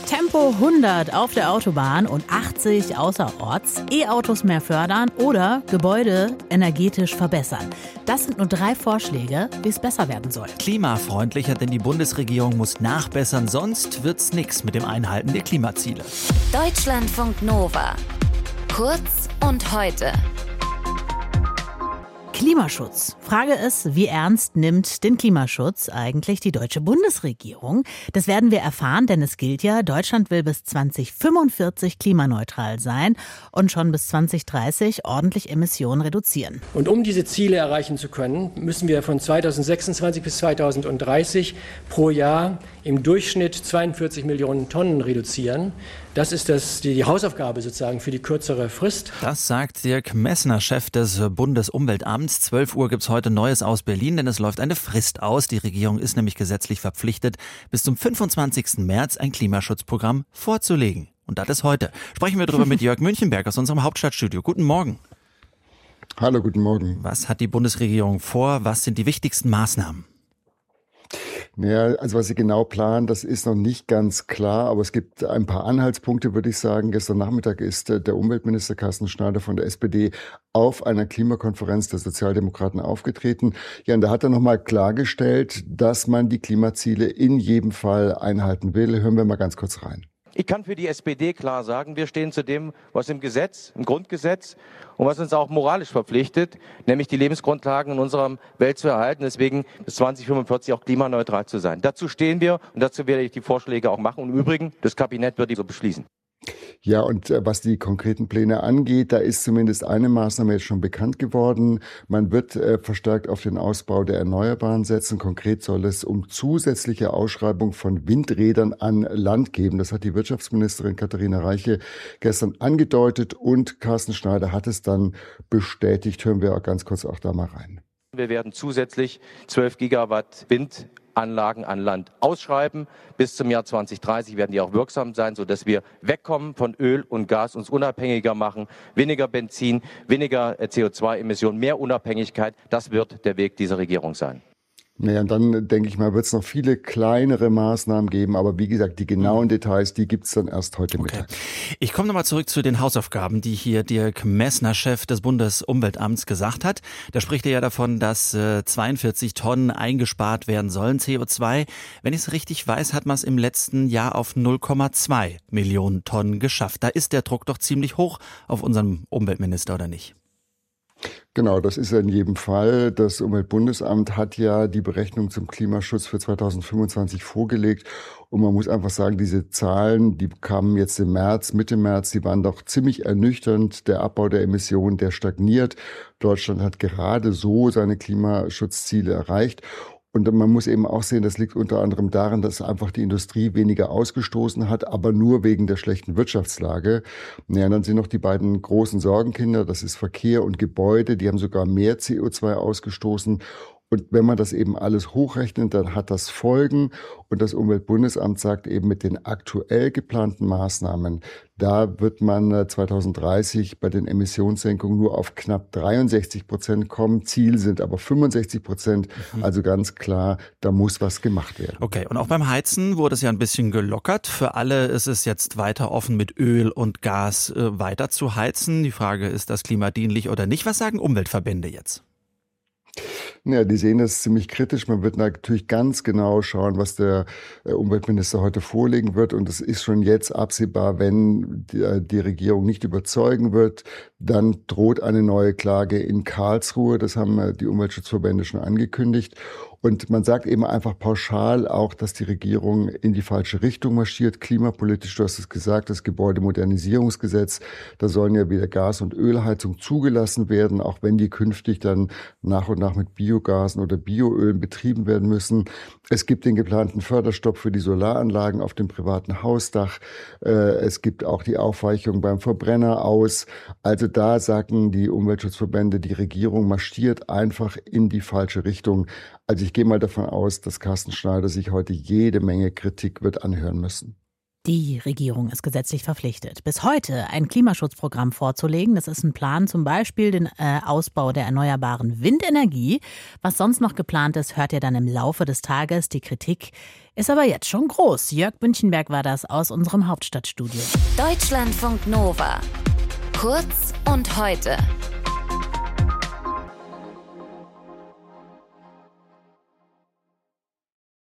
Tempo 100 auf der Autobahn und 80 außerorts, E-Autos mehr fördern oder Gebäude energetisch verbessern. Das sind nur 3 Vorschläge, wie es besser werden soll. Klimafreundlicher, denn die Bundesregierung muss nachbessern, sonst wird's nix mit dem Einhalten der Klimaziele. Deutschlandfunk Nova. Kurz und heute. Klimaschutz. Frage ist, wie ernst nimmt den Klimaschutz eigentlich die deutsche Bundesregierung? Das werden wir erfahren, denn es gilt ja, Deutschland will bis 2045 klimaneutral sein und schon bis 2030 ordentlich Emissionen reduzieren. Und um diese Ziele erreichen zu können, müssen wir von 2026 bis 2030 pro Jahr im Durchschnitt 42 Millionen Tonnen reduzieren. Das ist die Hausaufgabe sozusagen für die kürzere Frist. Das sagt Dirk Messner, Chef des Bundesumweltamts. 12 Uhr gibt's heute Neues aus Berlin, denn es läuft eine Frist aus. Die Regierung ist nämlich gesetzlich verpflichtet, bis zum 25. März ein Klimaschutzprogramm vorzulegen. Und das ist heute. Sprechen wir darüber mit Jörg Münchenberg aus unserem Hauptstadtstudio. Guten Morgen. Hallo, guten Morgen. Was hat die Bundesregierung vor? Was sind die wichtigsten Maßnahmen? Naja, also was sie genau planen, das ist noch nicht ganz klar, aber es gibt ein paar Anhaltspunkte, würde ich sagen. Gestern Nachmittag ist der Umweltminister Carsten Schneider von der SPD auf einer Klimakonferenz der Sozialdemokraten aufgetreten. Ja, und da hat er nochmal klargestellt, dass man die Klimaziele in jedem Fall einhalten will. Hören wir mal ganz kurz rein. Ich kann für die SPD klar sagen, wir stehen zu dem, was im Gesetz, im Grundgesetz und was uns auch moralisch verpflichtet, nämlich die Lebensgrundlagen in unserer Welt zu erhalten, deswegen bis 2045 auch klimaneutral zu sein. Dazu stehen wir und dazu werde ich die Vorschläge auch machen. Und im Übrigen, das Kabinett wird die so beschließen. Ja, und was die konkreten Pläne angeht, da ist zumindest eine Maßnahme jetzt schon bekannt geworden. Man wird verstärkt auf den Ausbau der Erneuerbaren setzen. Konkret soll es um zusätzliche Ausschreibung von Windrädern an Land geben. Das hat die Wirtschaftsministerin Katharina Reiche gestern angedeutet und Carsten Schneider hat es dann bestätigt. Hören wir auch ganz kurz auch da mal rein. Wir werden zusätzlich 12 Gigawatt Windanlagen an Land ausschreiben. Bis zum Jahr 2030 werden die auch wirksam sein, sodass wir wegkommen von Öl und Gas, uns unabhängiger machen. Weniger Benzin, weniger CO2-Emissionen, mehr Unabhängigkeit. Das wird der Weg dieser Regierung sein. Naja, und dann denke ich mal, wird es noch viele kleinere Maßnahmen geben. Aber wie gesagt, die genauen Details, die gibt's dann erst heute Mittag. Ich komme nochmal zurück zu den Hausaufgaben, die hier Dirk Messner, Chef des Bundesumweltamts, gesagt hat. Da spricht er ja davon, dass 42 Tonnen eingespart werden sollen, CO2. Wenn ich es richtig weiß, hat man es im letzten Jahr auf 0,2 Millionen Tonnen geschafft. Da ist der Druck doch ziemlich hoch auf unseren Umweltminister, oder nicht? Genau, das ist er in jedem Fall. Das Umweltbundesamt hat ja die Berechnung zum Klimaschutz für 2025 vorgelegt. Und man muss einfach sagen, diese Zahlen, die kamen jetzt im März, Mitte März, die waren doch ziemlich ernüchternd. Der Abbau der Emissionen, der stagniert. Deutschland hat gerade so seine Klimaschutzziele erreicht. Und man muss eben auch sehen, das liegt unter anderem daran, dass einfach die Industrie weniger ausgestoßen hat, aber nur wegen der schlechten Wirtschaftslage. Ja, und dann sind noch die beiden großen Sorgenkinder, das ist Verkehr und Gebäude, die haben sogar mehr CO2 ausgestoßen. Und wenn man das eben alles hochrechnet, dann hat das Folgen. Und das Umweltbundesamt sagt eben, mit den aktuell geplanten Maßnahmen, da wird man 2030 bei den Emissionssenkungen nur auf knapp 63% kommen. Ziel sind aber 65%. Also ganz klar, da muss was gemacht werden. Okay, und auch beim Heizen wurde es ja ein bisschen gelockert. Für alle ist es jetzt weiter offen, mit Öl und Gas weiter zu heizen. Die Frage, ist das klimadienlich oder nicht? Was sagen Umweltverbände jetzt? Ja, die sehen das ziemlich kritisch. Man wird natürlich ganz genau schauen, was der Umweltminister heute vorlegen wird. Und es ist schon jetzt absehbar, wenn die Regierung nicht überzeugen wird, dann droht eine neue Klage in Karlsruhe. Das haben die Umweltschutzverbände schon angekündigt. Und man sagt eben einfach pauschal auch, dass die Regierung in die falsche Richtung marschiert. Klimapolitisch, du hast es gesagt, das Gebäudemodernisierungsgesetz, da sollen ja wieder Gas- und Ölheizung zugelassen werden, auch wenn die künftig dann nach und nach mit Biogasen oder Bioölen betrieben werden müssen. Es gibt den geplanten Förderstopp für die Solaranlagen auf dem privaten Hausdach. Es gibt auch die Aufweichung beim Verbrenner aus. Also da sagen die Umweltschutzverbände, die Regierung marschiert einfach in die falsche Richtung. Also ich gehe mal davon aus, dass Carsten Schneider sich heute jede Menge Kritik wird anhören müssen. Die Regierung ist gesetzlich verpflichtet, bis heute ein Klimaschutzprogramm vorzulegen. Das ist ein Plan, zum Beispiel den Ausbau der erneuerbaren Windenergie. Was sonst noch geplant ist, hört ihr dann im Laufe des Tages. Die Kritik ist aber jetzt schon groß. Jörg Bünchenberg war das aus unserem Hauptstadtstudio. Deutschlandfunk Nova. Kurz und heute.